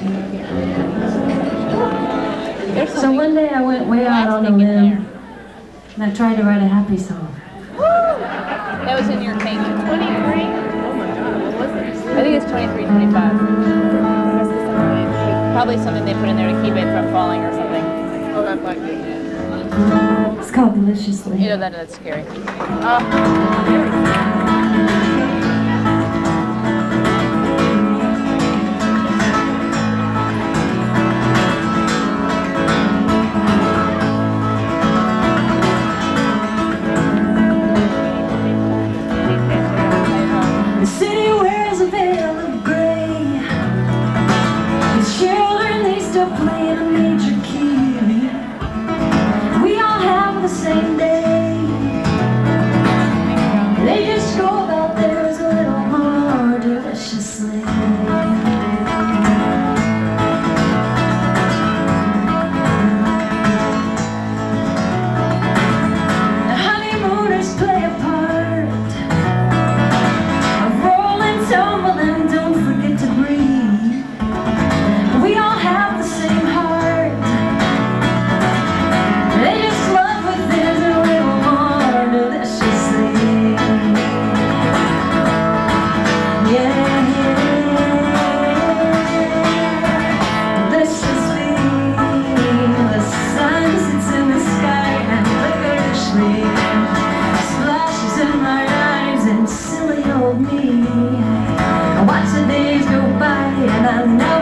So one day I went way out on a limb and I tried to write a happy song. That was in your cake. 23? Oh my God, what was it? I think it's 23, 25. Probably something they put in there to keep it from falling or something. Oh, that's like it. It's called Deliciously. You know that's scary. The city wears a veil of gray. The children, they still play a major key. We all have the same day. They just go about theirs a little more deliciously. The honeymooners play a part of rolling, tumbling, don't forget to breathe. We all have the same heart. They just love what there's a little more deliciously. Yeah, deliciously. The sun sits in the sky and licoriously splashes in my eyes and silly old me. I watch the days go by and I know